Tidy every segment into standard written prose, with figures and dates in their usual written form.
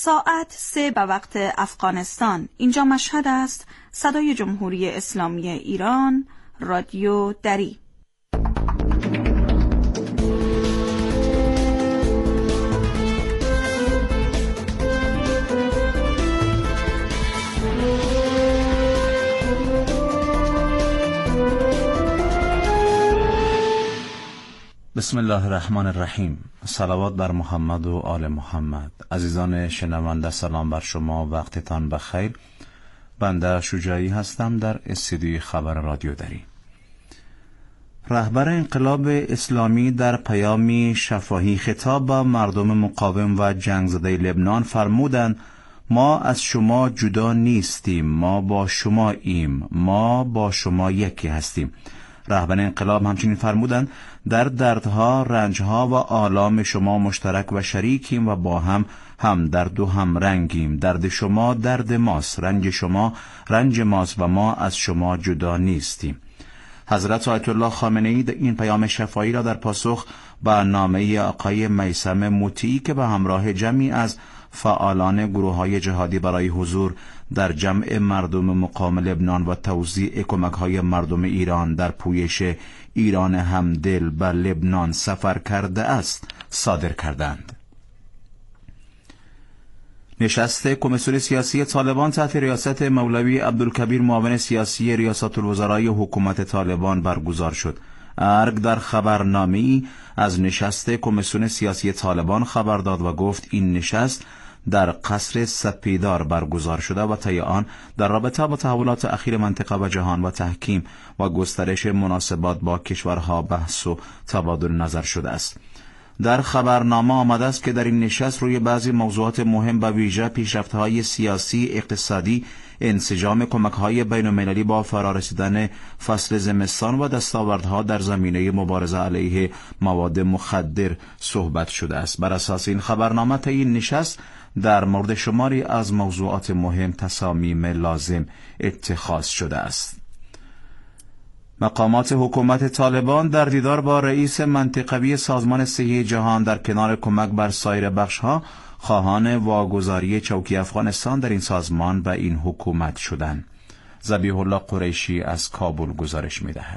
ساعت 3 به وقت افغانستان. اینجا مشهد است. صدای جمهوری اسلامی ایران، رادیو دری. بسم الله الرحمن الرحیم. صلوات بر محمد و آل محمد. عزیزان شنونده سلام بر شما، وقتتان بخیر. بنده شجاعی هستم در استودیوی خبر رادیو دری. رهبر انقلاب اسلامی در پیامی شفاهی خطاب به مردم مقاوم و جنگ زده لبنان فرمودند ما از شما جدا نیستیم، ما با شما ایم، ما با شما یکی هستیم. رهبر انقلاب همچنین فرمودند در دردها، رنجها و آلام شما مشترک و شریکیم و با هم درد و هم رنگیم. درد شما درد ماست، رنج شما رنج ماست و ما از شما جدا نیستیم. حضرت آیت الله خامنه‌ای این پیام شفاهی را در پاسخ به نامه آقای میثم مطیعی که به همراه جمعی از فعالان گروه‌های جهادی برای حضور در جمع مردم مقاوم لبنان و توزیع کمک‌های مردم ایران در پویش ایران همدل به لبنان سفر کرده است صادر کردند. نشست کمیسیون سیاسی طالبان تحت ریاست مولوی عبدالکبیر معاون سیاسی ریاست الوزرای حکومت طالبان برگزار شد. ارگ در خبرنامه‌ای از نشست کمیسیون سیاسی طالبان خبر داد و گفت این نشست در قصر سپیدار برگزار شده و طی آن در رابطه با تحولات اخیر منطقه و جهان و تحکیم و گسترش مناسبات با کشورها بحث و تبادل نظر شده است. در خبرنامه آمده است که در این نشست روی بعضی موضوعات مهم به ویژه پیشرفت‌های سیاسی، اقتصادی، انسجام کمک‌های بین‌المللی با فرارسیدن فصل زمستان و دستاوردها در زمینه مبارزه علیه مواد مخدر صحبت شده است. بر اساس این خبرنامه طی این نشست در مورد شماری از موضوعات مهم تصامیم لازم اتخاذ شده است. مقامات حکومت طالبان در دیدار با رئیس منطقوی سازمان صحی جهان در کنار کمک بر سایر بخش‌ها خواهان واگذاری چوکی افغانستان در این سازمان و این حکومت شدند. ذبیح الله قریشی از کابل گزارش می‌دهد.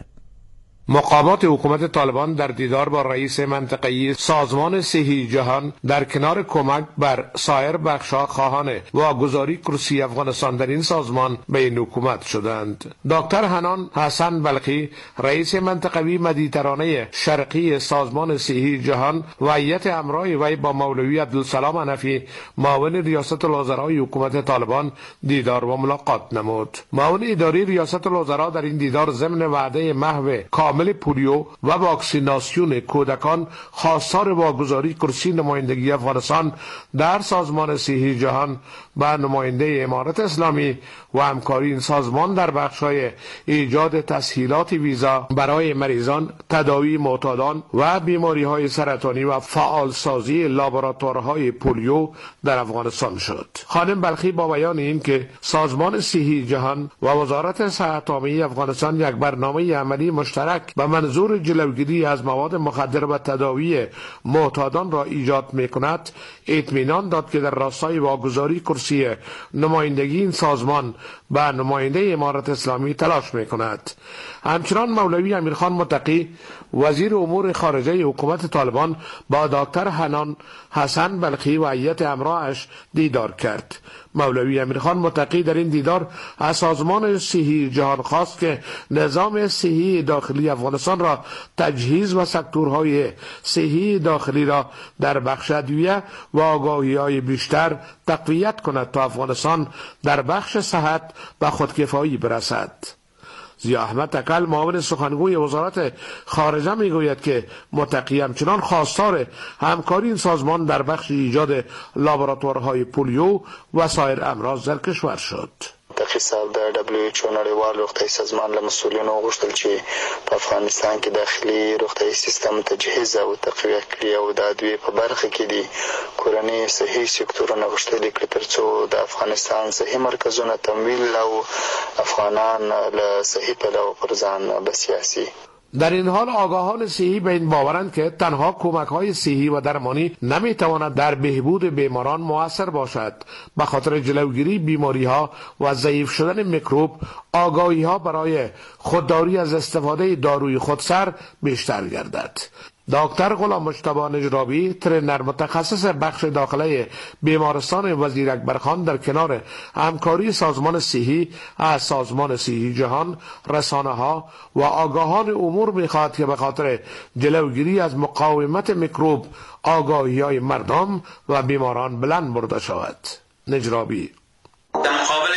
مقامات حکومت طالبان در دیدار با رئیس منطقه‌ای سازمان صحی جهان در کنار کمک بر سایر بخش‌ها خواهان واگذاری کرسی افغانستان در این سازمان به این حکومت شدند. دکتر حنان حسن بلخی رئیس منطقوی مدیترانه شرقی سازمان صحی جهان و هیئت همراه وی با مولوی عبدالسلام حنفی معاون ریاست الوزرای حکومت طالبان دیدار و ملاقات نمود. معاون اداری ریاست الوزرا در این دیدار ضمن وعده محو کامل پولیو و واکسیناسیون کودکان خواستار واگذاری کرسی نمایندگی افغانستان در سازمان صحی جهان و نماینده امارت اسلامی و همکاری این سازمان در بخش‌های ایجاد تسهیلات ویزا برای مریضان، تداوی معتادان و بیماری‌های سرطانی و فعالسازی لابراتوارهای پولیو در افغانستان شد. خانم بلخی با بیان این که سازمان صحی جهان و وزارت صحت عامه افغانستان یک برنامه عملی مشترک به منظور جلوگیری از مواد مخدر و تداوی معتادان را ایجاد می‌کند، اطمینان داد که در راستای واگذاری کرسی نمایندگی این سازمان به نماینده امارت اسلامی تلاش می‌کند. همچنان مولوی امیرخان متقی وزیر امور خارجه حکومت طالبان با دکتر حنان حسن بلخی و هیئت همراهش دیدار کرد. مولوی امیرخان متقی در این دیدار از سازمان صحی جهان خواست که نظام صحی داخلی افغانستان را تجهیز و سکتورهای صحی داخلی را در بخش ادویه و آگاهی‌های بیشتر تقویت کند تا افغانستان در بخش صحت به خودکفایی برسد. ضیاء احمد تکل معاون سخنگوی وزارت خارجه میگوید که متقی همچنان خواستار همکاری این سازمان در بخش ایجاد لابراتوارهای پولیو و سایر امراض در کشور شد. متقی صاحب د WHO نړیوال روغتیايي سازمان له مسؤلینو غوښتل چې په افغانستان کې داخلي روغتیايي سیستم تجهیز او تقویه کړي او د ادویې په برخه کې دي کورنۍ صحي سکتورونه غوښتلي کړي ترڅو د افغانستان صحي مرکزونه تمویل او افغانان له صحي پلوه پر ځان بسیا سي. در این حال آگاهان صحی به این باورند که تنها کمک‌های صحی و درمانی نمی‌تواند در بهبود بیماران مؤثر باشد. به خاطر جلوگیری بیماری‌ها و ضعیف شدن میکروب، آگاهی‌ها برای خودداری از استفاده داروی خودسر بیشتر گردد. دکتر غلام مجتبی نجرابی، ترینر متخصص بخش داخله بیمارستان وزیر اکبرخان، در کنار همکاری سازمان صحی از سازمان صحی جهان، رسانه‌ها و آگاهان امور می‌خواهد که به خاطر جلوگیری از مقاومت میکروب آگاهی‌های مردم و بیماران بلند برده شود. نجرابی: در مقابل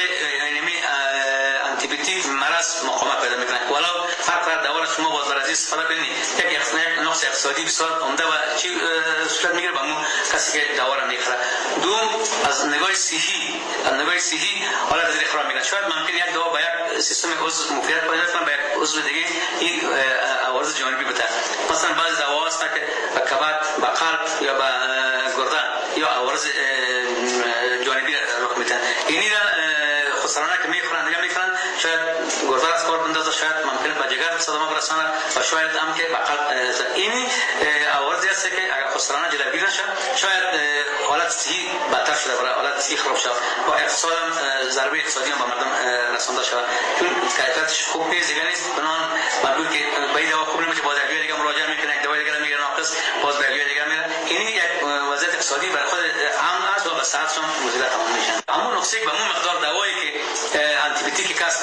آنتیبیوتیک مرض مقاومت پیدا می‌کنه، ولو فرق دوا را شما باز برای استفاده کنید، یک نقص اقتصادی بسیار عمده و چی صورت میگیره به اون کسی که دوا را میخره. دوم، از نگاه صحی حالت زیر خراب میگن. شاید ممکن یک دوا به یک سیستم عضو مفیدیت پیدا کنه، به یک عضو دیگه این عوارض جانبی بده. مثلا بعضی دوا هست که به کبد، به قلب یا به گردن یا عوارض جانبی رخ میدن. اینی را خسرانه که میخورن دیگه میخورن، شاید گردن از کار بندازه، شاید ممکن به جگر صدمه برسانه و شاید هم که به قلب. اینی عوارضی هست که اگر خسرانه جلوگیری نشه شاید حالت صحی بدتر شده، برای حالت صحی خراب شده و اقتصاد هم ضربه اقتصادی هم به مردم رسانده شده. چون کیفیتش خوب نیست، دیگه نیست، بنان مجبور که به این دوا خوب نمیشه، باز یک دیگه مراجعه میکنه، یک دوا دیگه میگیره ناقص، باز به یک دیگه میره. این یک وضعیت اقتصادی برای خود هم است و به صحت هم مضر تمام میشن. اما نقصه به اون مقدار دوایی که آنتیبیوتیک کاست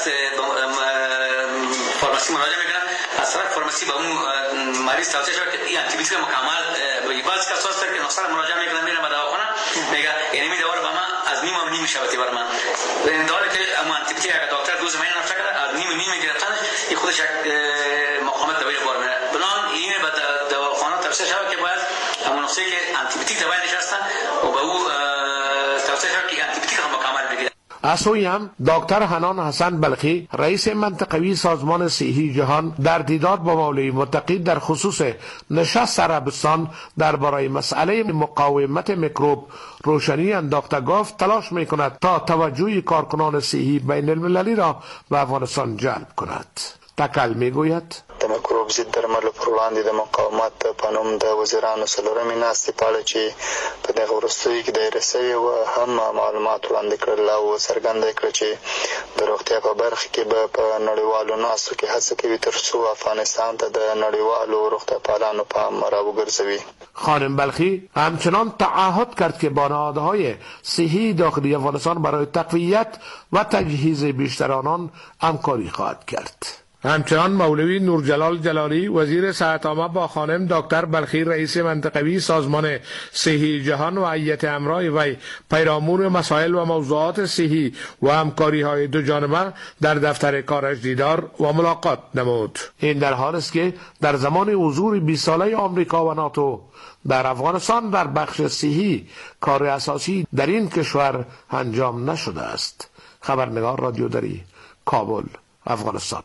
فارماسی مراجعه میکنه، از طرف فارماسی به اون مریض توصیه شده که این آنتیبیوتیک مکمل به بعضی کسا هست که نقصان مراجعه میکنه، میره به دواخانه میگه یعنی می دوا رو به من از نیم میشه بر من. این داره که اما آنتیبیوتیک اگر دکتر دوز مین نفشه کرده از نیم گرفتنش این خودش یک مقاومت دوایی بار میره. بنان این به دواخانه توصیه شده که باید اما نقصه که آنتیبیوتیک دوایی نشسته و به او توصیه شده که آنتیبیوتیک هم مکمل بگیره. از سوی هم دکتر حنان حسن بلخی، رئیس منطقوی سازمان صحی جهان، در دیدار با مولوی متقی در خصوص نشست عربستان درباره مسئله مقاومت میکروب روشنی انداخته گفت تلاش میکند تا توجه کارکنان صحی بین المللی را به افغانستان جلب کند. تکل میگوید: د میکروب ضد درملو پر وړاندې د مقاومت په نوم د وزیرانو څلورمې ناستې پاله چې په دغه وروستیو کې دایره سوې وه هم معلومات وړاندې کړل او څرګنده یې کړه چې د روغتیا په برخه کې به په نړیوالو ناستو کې هڅه کوي تر څو افغانستان ته د نړیوالو روغتیا پالانو پام راوګرځوي. خانم بلخی همچنان تعهد کرد که با نهادهای صحی داخلی افغانستان برای تقویت و تجهیز بیشتر آنان همکاری خواهد کرد. همچنان مولوی نورجلال جلالی، وزیر صحت عامه، با خانم دکتر بلخی، رئیس منطقوی سازمان صحی جهان و هیئت همراه وی پیرامون مسائل و موضوعات صحی و همکاری‌های دو جانبه در دفتر کارش دیدار و ملاقات نمود. این در حالی است که در زمان حضور 20 ساله آمریکا و ناتو در افغانستان در بخش صحی کار اساسی در این کشور انجام نشده است. خبرنگار رادیو دری، کابل، افغانستان.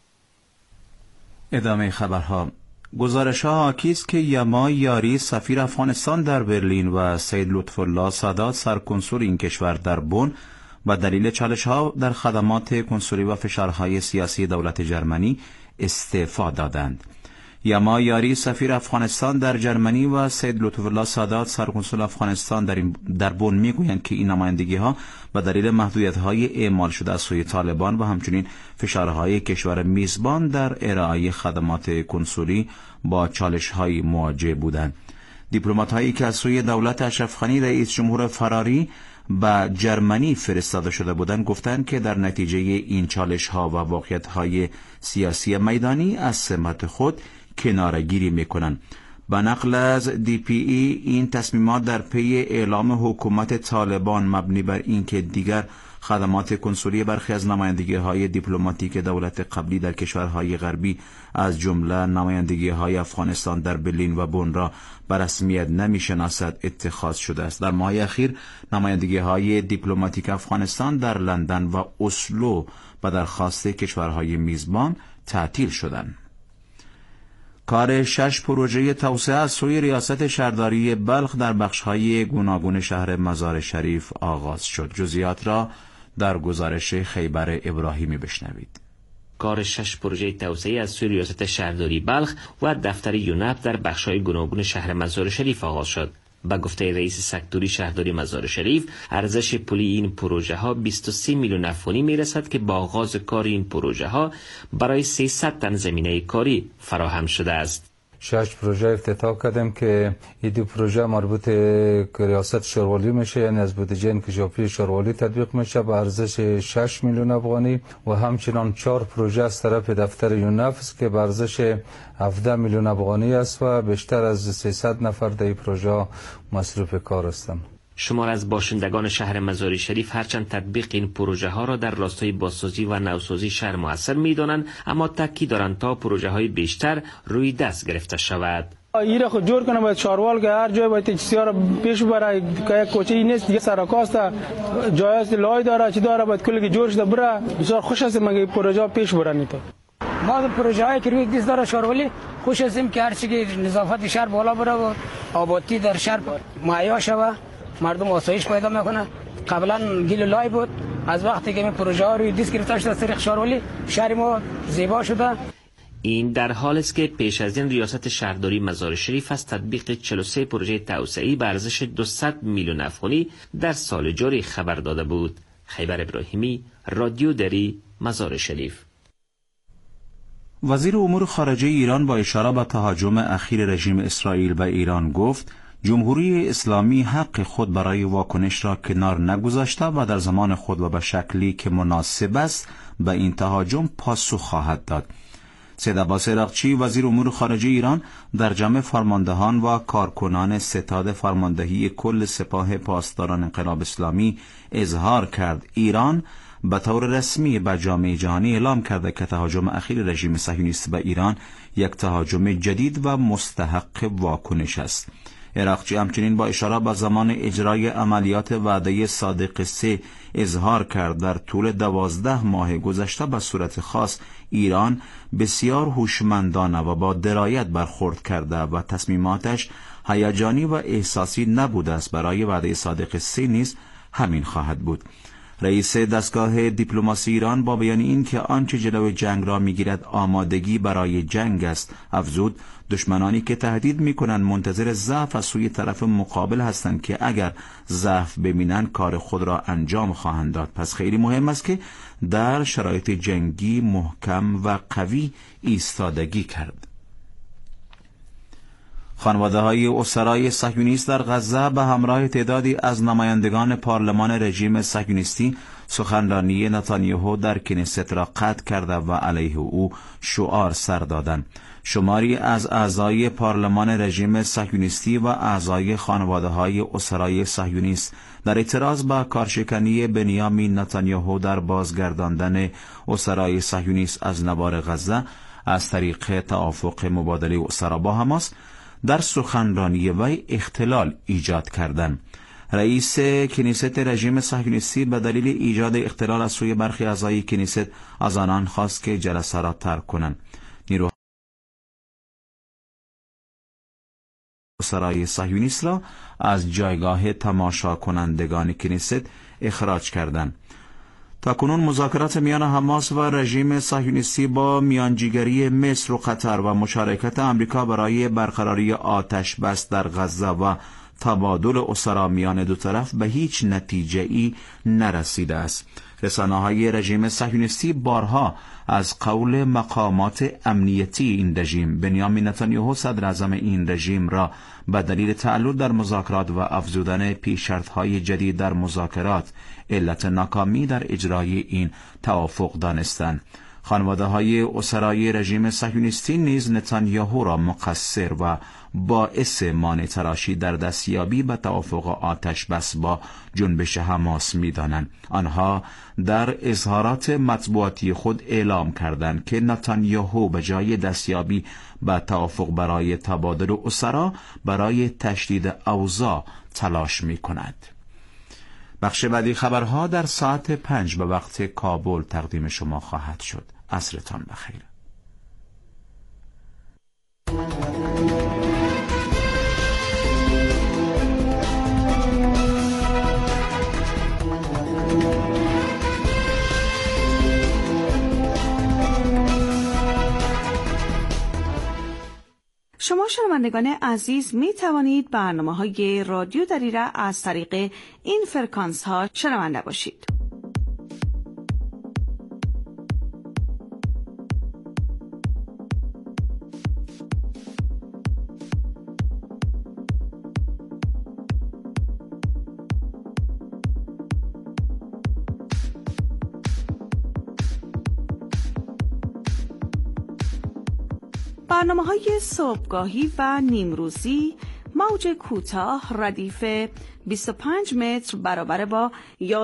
ادامه خبرها. گزارش‌ها حاکی است که یما یاری، سفیر افغانستان در برلین، و سید لطف‌الله سادات، سرکنسول این کشور در بن، و دلیل چالش‌ها در خدمات کنسولی و فشارهای سیاسی دولت جرمنی استعفا دادند. یما یاری، سفیر افغانستان در جرمنی، و سید لطف‌الله سادات، سرکنسول افغانستان در بن میگویند که این نمایندگی‌ها به دلیل محدودیت‌های اعمال شده از سوی طالبان و همچنین فشارهای کشور میزبان در ارائه خدمات کنسولی با چالش‌های مواجه بودند. دیپلمات‌هایی که از سوی دولت اشرف غنی، رئیس جمهور فراری، به جرمنی فرستاده شده بودند گفتند که در نتیجه این چالش‌ها و واقعیت‌های سیاسی میدانی از سمت خود کناره‌گیری می‌کنند. به نقل از DPE این تصمیمات در پی اعلام حکومت طالبان مبنی بر اینکه دیگر خدمات کنسولی برخی از نمایندگی‌های دیپلماتیک دولت قبلی در کشورهای غربی از جمله نمایندگی‌های افغانستان در برلین و بن را به رسمیت نمی‌شناسد اتخاذ شده است. در ماه اخیر نمایندگی‌های دیپلماتیک افغانستان در لندن و اسلو به درخواست کشورهای میزبان تعطیل شدند. کار 6 پروژه توسعه از سوی ریاست شهرداری بلخ در بخش‌های گوناگون شهر مزار شریف آغاز شد. جزئیات را در گزارش خیبر ابراهیمی بشنوید. کار 6 پروژه توسعه از سوی ریاست شهرداری بلخ و دفتر یونپ در بخش‌های گوناگون شهر مزار شریف آغاز شد. با گفته رئیس سکتوری شهرداری مزار شریف، ارزش پولی این پروژه ها 23 میلیون افغانی می رسد که با آغاز کار این پروژه ها برای 300 تن زمینه کاری فراهم شده است. 6 پروژه افتتاح کردیم که این 2 پروژه مربوط به ریاست شاروالی میشه، یعنی از بودجه انکشافی شاروالی تطبیق میشه با ارزش 6 میلیون افغانی و همچنان 4 پروژه از طرف دفتر یونف که با ارزش 17 میلیون افغانی است و بیشتر از 300 نفر در این پروژه مصروف کار هستند. شمار از باشندگان شهر مزار شریف هرچند تطبیق این پروژه ها را در راستای بازسازی و نوسازی شهر مؤثر می دانند، اما تاکید دارند تا پروژه های بیشتر روی دست گرفته شود. ایره خود جور کنه باید شاروال که هر جای باید تجهیزات را پیش ببره که یک کوچه ای نیست دیگه سرکاست جای است لای داره چی داره باید کلی جور شده بره. بسیار خوش است مگه پروژه پیش برن. تو ما پروژه های که روی دست داره شاروالی خوش هستیم که هر چی که نظافت شهر بالا بره و آبادی در شهر مهیا شود، مردم آسایش پیدا میکنه. قبلا گل لای بود، از وقتی که این پروژه ها روی دست گرفته شده از طریق شاروالی شهر ما زیبا شده. این در حال است که پیش از این ریاست شهرداری مزار شریف از تطبیق 43 پروژه توسعه‌ای به ارزش 200 میلیون افغانی در سال جاری خبر داده بود. خیبر ابراهیمی، رادیو دری، مزار شریف. وزیر امور خارجه ایران با اشاره به تهاجم اخیر رژیم اسرائیل به ایران گفت جمهوری اسلامی حق خود برای واکنش را کنار نگذاشته و در زمان خود و به شکلی که مناسب است به این تهاجم پاسخ خواهد داد. سید عباس عراقچی وزیر امور خارجه ایران در جمع فرماندهان و کارکنان ستاد فرماندهی کل سپاه پاسداران انقلاب اسلامی اظهار کرد ایران به طور رسمی به جامعه جهانی اعلام کرده که تهاجم اخیر رژیم صهیونیست به ایران یک تهاجم جدید و مستحق واکنش است. عراقچی همچنین با اشاره به زمان اجرای عملیات وعده صادق 3 اظهار کرد در طول 12 ماه گذشته به صورت خاص ایران بسیار هوشمندانه و با درایت برخورد کرده و تصمیماتش هیجانی و احساسی نبوده است. برای وعده صادق 3 نیز همین خواهد بود. رئیس دستگاه دیپلماسی ایران با بیان این که آنچه جلو جنگ را میگیرد آمادگی برای جنگ است افزود دشمنانی که تهدید میکنند منتظر ضعف از سوی طرف مقابل هستند که اگر ضعف ببینند کار خود را انجام خواهند داد. پس خیلی مهم است که در شرایط جنگی محکم و قوی ایستادگی کرد. خانواده‌های اسرای صهیونیست در غزه به همراه تعدادی از نمایندگان پارلمان رژیم صهیونیستی سخنرانی نتانیاهو در کنیست را قطع کرده و علیه او شعار سر دادند. شماری از اعضای پارلمان رژیم صهیونیستی و اعضای خانواده‌های اسرای صهیونیست در اعتراض به کارشکنی بنیامین نتانیاهو در بازگرداندن اسرای صهیونیست از نوار غزه از طریق توافق مبادله اسرا با حماس در سخنرانی وی اختلال ایجاد کردند. رئیس کنیست رژیم صهیونیستی به دلیل ایجاد اختلال از سوی برخی اعضای کنیست از آنان خواست که جلسه را ترک کنند. نیروهای اسرای صهیونیست را از جایگاه تماشا کنندگان کنیست اخراج کردند. تاکنون مذاکرات میان حماس و رژیم صهیونیستی با میانجیگری مصر و قطر و مشارکت آمریکا برای برقراری آتش بس در غزه و تبادل اسرا میان دو طرف به هیچ نتیجه‌ای نرسیده است. رسانه‌های رژیم صهیونیستی بارها از قول مقامات امنیتی این رژیم بنیامین نتانیاهو صدر اعظم این رژیم را به دلیل تعلل در مذاکرات و افزودن پیش‌شرط‌های جدید در مذاکرات علت ناکامی در اجرای این توافق دانستند. خانواده‌های اسرای رژیم صهیونیستی نیز نتانیاهو را مقصر و باعث مانع تراشی در دستیابی به توافق آتش بس با جنبش حماس می‌دانند. آنها در اظهارات مطبوعاتی خود اعلام کردند که نتانیاهو به جای دستیابی به توافق برای تبادل اسرا برای تشدید اوضاع تلاش می‌کند. بخش بعدی خبرها در ساعت 5 به وقت کابل تقدیم شما خواهد شد. عصرتان بخیر. شما شنوندگان عزیز می توانید برنامه‌های رادیو دری را از طریق این فرکانس ها شنونده باشید. برنامه‌های صبحگاهی و نیمروزی موج کوتاه ردیف 25 متر برابر با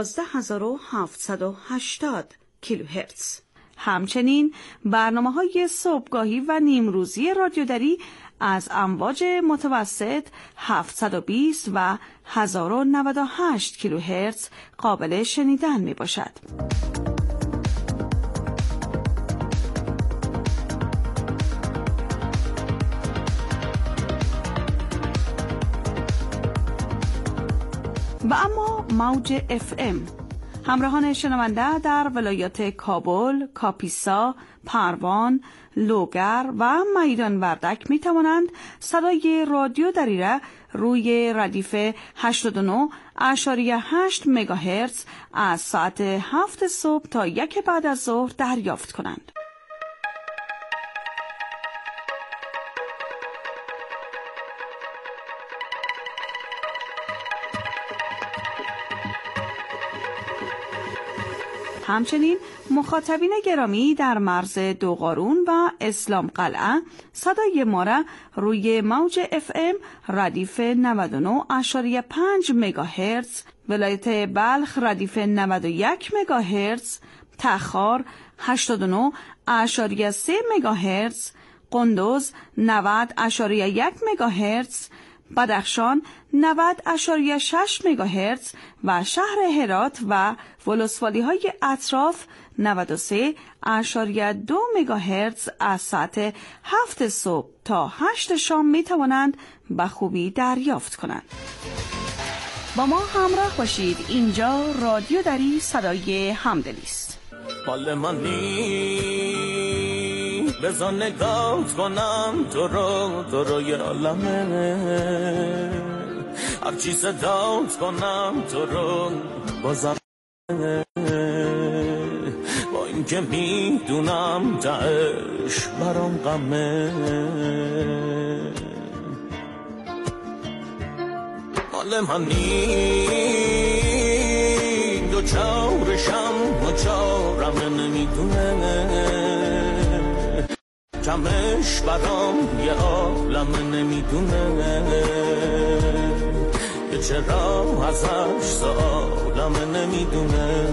11780 کیلوهرتز. همچنین برنامه‌های صبحگاهی و نیمروزی رادیو دری از امواج متوسط 720 و 1098 کیلوهرتز قابل شنیدن می‌باشد. و اما موج FM همراهان شنونده در ولایات کابل، کاپیسا، پروان، لوگر و میدان وردک می توانند صدای رادیو دری را روی ردیف 89.8 مگاهرتز از ساعت 7 صبح تا 1 بعد از ظهر دریافت کنند. همچنین مخاطبین گرامی در مرز دوقارون و اسلام قلعه صدای ما را روی موج FM ردیف 99.5 مگاهرتز، ولایت بلخ ردیف 91 مگاهرتز، تخار 89.3 مگاهرتز، قندوز 90.1 مگاهرتز، بدخشان 90.6 مگاهرتز و شهر هرات و ولسوالی های اطراف 93.2 مگاهرتز از ساعت 7 صبح تا 8 شام می توانند به خوبی دریافت کنند. با ما همراه باشید. اینجا رادیو دری صدای همدلی است. مال منی بذار نگاه کنم تو رو یه عالمه، هرچی صدات کنم تو رو بازم، با این که میدونم تهش برام غمه. مال منی دو چارشم و چارم نمیدونه، کمش برام یه عالم نمیدونه، که چرا ازش سالم نمیدونه.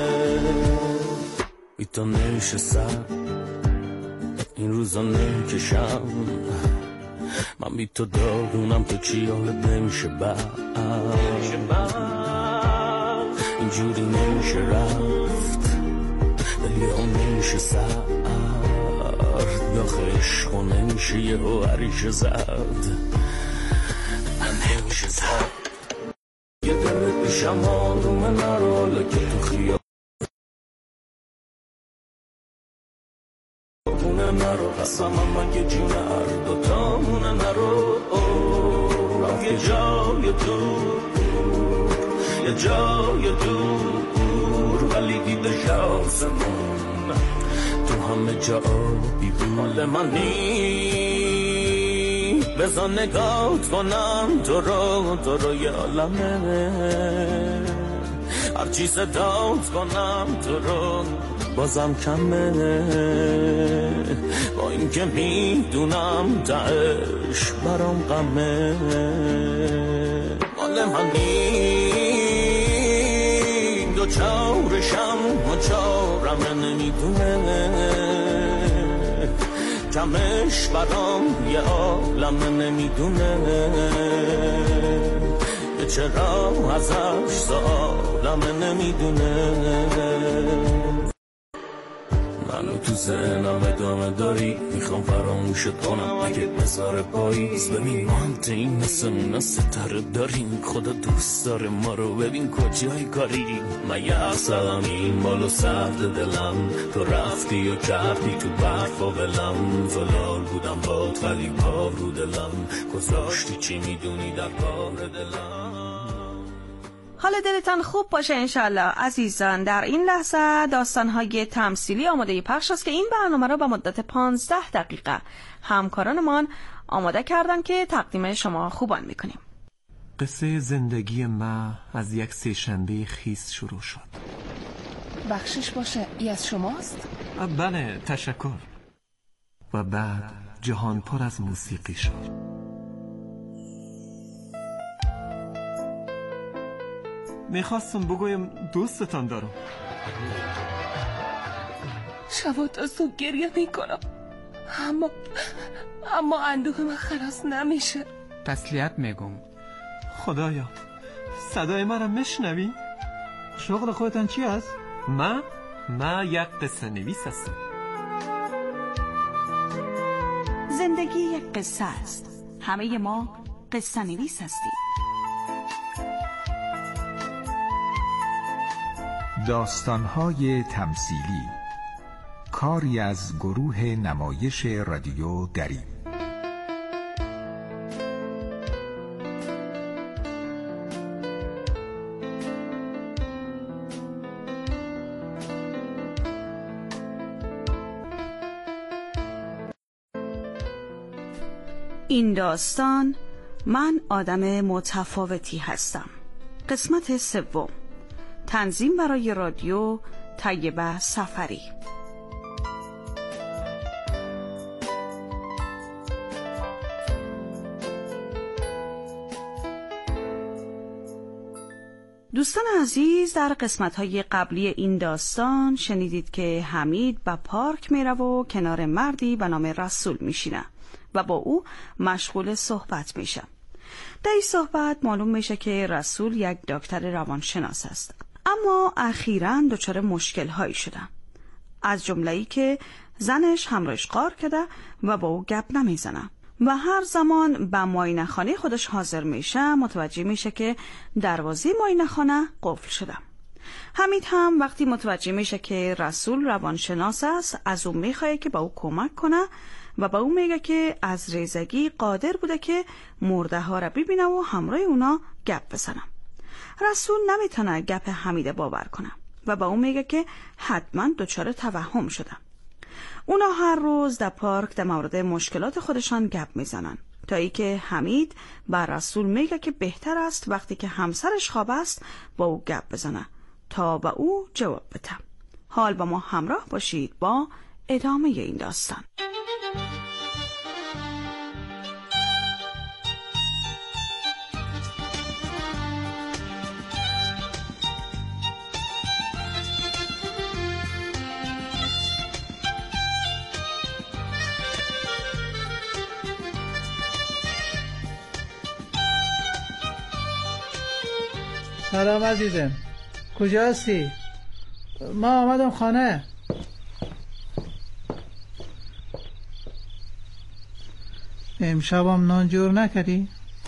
بی تو نشستم این روزا نکشم، من بی تو دارونم تو چی حالت نمیشه اینجوری نمیشه رفت، دلی ها نمیشه سرد، یا خشق و نمیشه یه ها عریش زد، من نمیشه زد. یه دل پیشم آرومه نرو، حالا که تو خیابونه نرو، قسمم اگه جون هر دوتامونه نرو، رفت یه جای دور، یه جای دور، ولی دیده شاسمون تو همه جا آبی بود. مال منی بذار نگاه کنم تو رو یه عالمه، هرچی صدات کنم تو رو بازم کمه، با این که میدونم تهش برام غمه. مال منی دو چارشم و چارم نمیدونه، کمش برام یه عالم نمیدونه، که چرا ازش سالم نمیدونه. منو تو ذهنم ادامه داری، میخوام فراموشت کنم اگه بذاره پاییز. ببین ما هم تیم مثل اونا ستاره داریم، خدا دوست داره ما رو، ببین کجای کاری. من یه اصلم این بالو سرد دلم، تو رفتی و کردی تو برف و بلم. زلال بودم با ولی پا رو دلم، گذاشتی چی میدونی در کار دلم. حال دلتان خوب باشه انشالله عزیزان. در این لحظه داستان‌های تمثیلی آماده پخش است که این برنامه را به مدت 15 دقیقه همکارانمان آماده کردن که تقدیم شما خوبان میکنیم. قصه زندگی ما از یک سه‌شنبه خیس شروع شد. بخشش باشه، ای از شماست؟ بله تشکر. و بعد جهان پر از موسیقی شد. میخواستم بگویم دوستتان دارم. شبا تا صبح گریه میکنم، اما اندوه من خلاص نمیشه. تسلیت میگم. خدایا صدای من را میشنوی؟ شغل خودتان چی است؟ من یک قصه نویس هستم. زندگی یک قصه است. همه ما قصه نویس هستیم. داستان‌های تمثیلی، کاری از گروه نمایش رادیو دری. این داستان من آدم متفاوتی هستم. قسمت 3. تنظیم برای رادیو طیبه سفری. دوستان عزیز، در قسمت‌های قبلی این داستان شنیدید که حمید به پارک میره و کنار مردی به نام رسول میشینه و با او مشغول صحبت میشه. در این صحبت معلوم میشه که رسول یک دکتر روانشناس است، اما اخیراً دچار مشکل‌هایی شده، از جمله‌ای که زنش همراهش غار کرده و با او گپ نمیزنه و هر زمان به معاینه‌خانه خودش حاضر میشه متوجه میشه که دروازه معاینه‌خانه قفل شده. حمید هم وقتی متوجه میشه که رسول روانشناس است از او میخواد که با او کمک کنه و با او میگه که از ریزگی قادر بوده که مرده ها را ببینه و همراه اونا گپ بزنه. رسول نمیتونه گپ حمید باور کنه و با او میگه که حتما دچار توهم شده. اونا هر روز در پارک در مورد مشکلات خودشان گپ میزنن تا ای که حمید بر رسول میگه که بهتر است وقتی که همسرش خواب است با او گپ بزنه تا به او جواب بده. حال با ما همراه باشید با ادامه این داستان. سلام عزیزم، کجا هستی؟ ما آمدم خانه. امشبم نان جور نکردی؟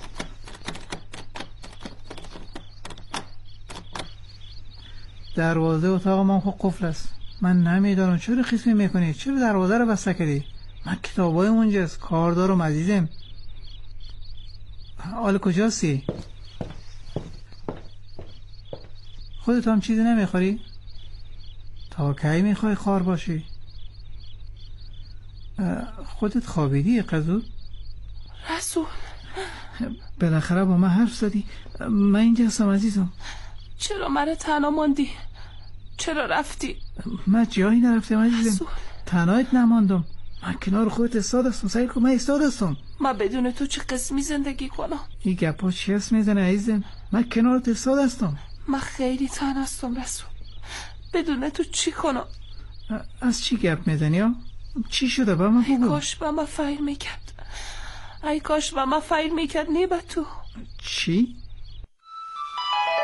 دروازه اتاق من خود قفل است. من نمیدانم چرا خیس میکنی؟ چرا دروازه رو بسته کردی؟ من کتابای اونجاست، کار دارم عزیزم. حال کجاستی؟ خودت هم چیزی نمیخوری؟ تا کی میخوای خار باشی؟ خودت خوابیدی قزود؟ رسول بالاخره با من حرف زدی. من اینجا هستم عزیزم. چرا من تنها ماندی؟ چرا رفتی؟ من جایی نرفتم عزیزم، تنهایت نماندم. من کنار خودت استاد هستم. سعی کن من استاد هستم. من بدون تو چه قسمی زندگی کنم؟ این گپا چی هست میزنه عزیزم؟ من کنارت استاد هستم. من خیلی تنها هستم رسول. بدون تو چی کنم؟ از چی گپ میزنی ها؟ چی شده با من بگو؟ ای کاش با من فیر میکرد. ای کاش با من فیر میکرد. نه با تو. چی؟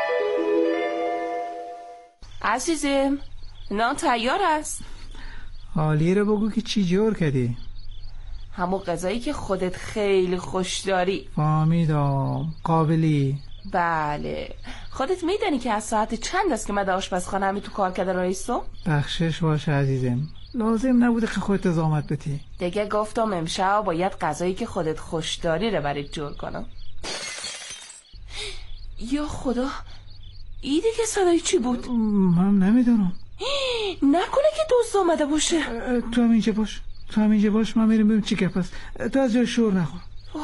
عزیزم نان تیار است. حالی رو بگو که چی جور کردی؟ همون غذایی که خودت خیلی خوش داری. فهمیدم. قابلی. بله. خودت میدانی که از ساعت چند است که من در آشپزخانه همی تو کار کرده رئیسو؟ بخشش باشه عزیزم، لازم نبوده که خودت زحمت بتی. دیگه گفتم امشب باید غذایی که خودت خوش داری رو برات جور کنم. یا خدا، این دیگه صدای چی بود؟ من نمیدونم. نکنه که دوست آمده باشه. تو هم اینجا باش، من میریم ببینم چی گپ است. تو از جای شور نخور.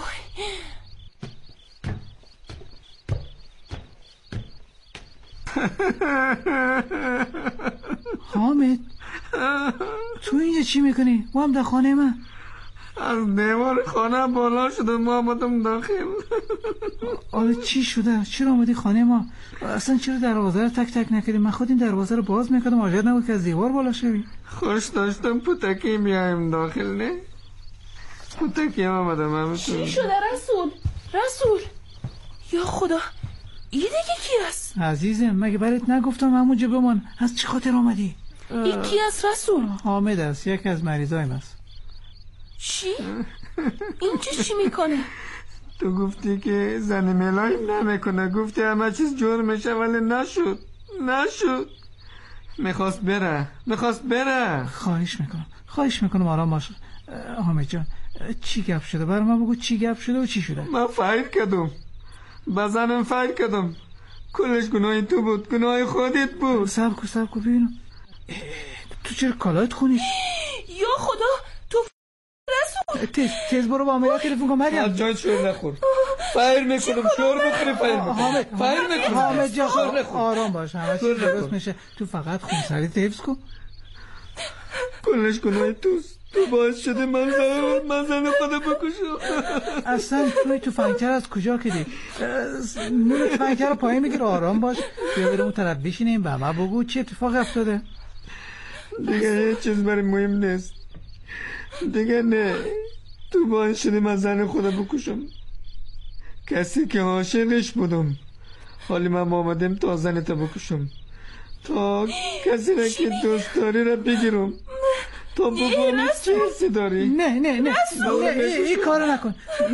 حامد، تو اینجا چی میکنی؟ ما هم در خانه من. از دیوار خانه بالا شدم، ما آمدم داخل. آره چی شده؟ چرا آمدی خانه ما؟ اصلا چرا دروازه رو تک تک نکردی؟ من خود این دروازه رو باز میکردم، حاجت نبود که از دیوار بالا شوی. خوش داشتم پوتکی بیایم داخل، نه؟ پوتکی هم آمدم همه. چی شده رسول؟ یا خدا، این دیگه کی است؟ عزیزم مگه برات نگفتم همونجا بمان؟ از چی خاطر آمدی؟ این کی است رسول؟ حامد است، یکی از مریضایم است. چی؟ اینجا چی میکنه؟ تو گفتی که زن ملایم نمیکنه، گفتی همه چیز جور میشه ولی نشد. میخواست بره. خواهش میکنم آرام باش. حامد جان، چی گپ شده؟ برای من بگو چی گپ شده و چی شده؟ من فایر کردم، با زنم فایر کردم. کلش گناه تو بود، گناه خودت بود. صبر کن ببینم. تو چرا کالایت خونی؟ یا خدا، تو رسول. تیز برو با امیر تلفن کن. مریم از جای شور نخور. فایر میکنم، شور بخوری فایر میکنم. حامد جان آرام باش، همه چیز درست میشه. تو فقط خونسردی حفظ کن. کلش گناه توست. تو باعث شده من زن خدا بکشم. اصلا توی تفنگچر از کجا کدی؟ نور تفنگچر رو پایین میگیره. آرام باش، بیا بریم اون طرف بشینیم و ما بگو چه اتفاق افتاده. دیگه هیچ چیز برای مهم نیست دیگه. نه، تو باعث شده من زن خدا بکشم. کسی که عاشقش بودم، حالی من آمدم تا زنتو بکشم، تا کسی را که دوست داری را بگیرم، تا بگم چه حسی داری. نه این کارو نکن.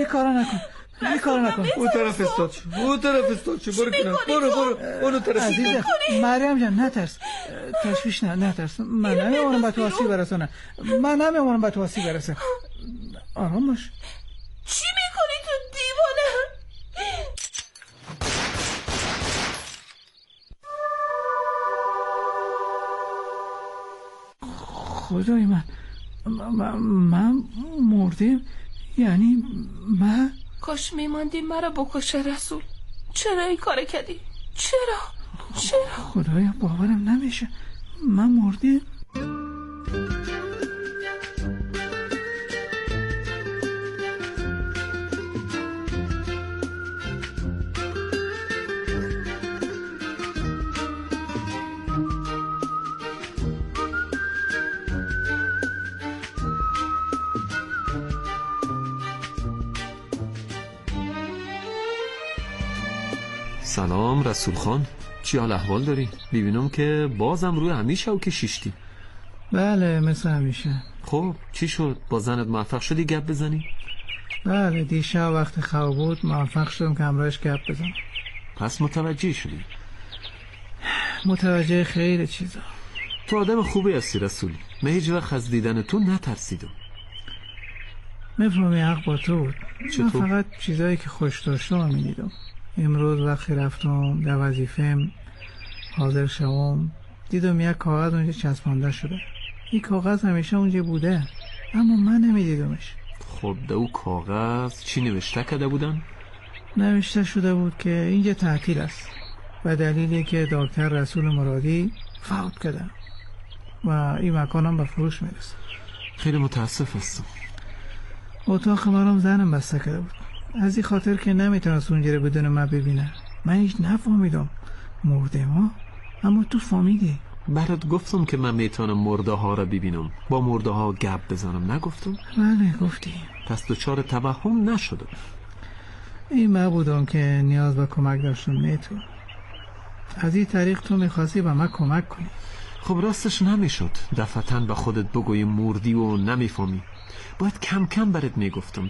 او طرف استاد شو. برو کنم. برو اونو طرف. عزیزم مریم جان نترس، تشویش نترس. من نمیمونم به تو آسیب برسه. آرام باش. چی میکنی تو دیوانه؟ خدای من مردم؟ یعنی من کاش میماندی مرا بکشه رسول. چرا این کار کردی؟ چرا؟ خدایا باورم نمیشه من مردم. سلام رسول خان، چی حال احوال داری؟ ببینم که بازم روی همیشه او که شیشتی. بله مثل همیشه. خب چی شد؟ با زنت موفق شدی گپ بزنی؟ بله دیشب وقت خواب بود موفق شدم که همراهش گپ بزنم. پس متوجه شدی؟ متوجه خیلی چیزا. تو آدم خوبی هستی رسولی، من هیچ وقت از دیدن تو نترسیدم. میفهمی حق با تو بود. چطور؟ من فقط چیزایی که خوش داشتم میدیدم. امروز وقتی رفتم در وظیفه‌ام حاضر شدم دیدم یک کاغذ اونجا چسبانده شده. این کاغذ همیشه اونجا بوده اما من نمیدیدمش. خب در اون کاغذ چی نوشته کرده بودن؟ نوشته شده بود که اینجا تعطیل است و دلیلی که دکتر رسول مرادی فوت کرده و این مکانم به فروش میرسه. خیلی متاسف هستم. اتاق منم زنم بسته کرده بود، از این خاطر که نمیتونست اونجا رو بدون من ببینه. من هیچ نفهمیدم مرده ما، اما تو فهمیدی. برات گفتم که من میتونم مرده ها رو ببینم، با مرده ها گپ بزنم، نگفتم؟ بله گفتی. پس دچار توهم نشدم. این من بودم که نیاز به کمک داشتم. تو از این طریق تو میخواستی به من کمک کنی. خب راستش نمیشد دفعتاً به خودت بگوی مردی و نمیفهمی. باید کم کم برات میگفتم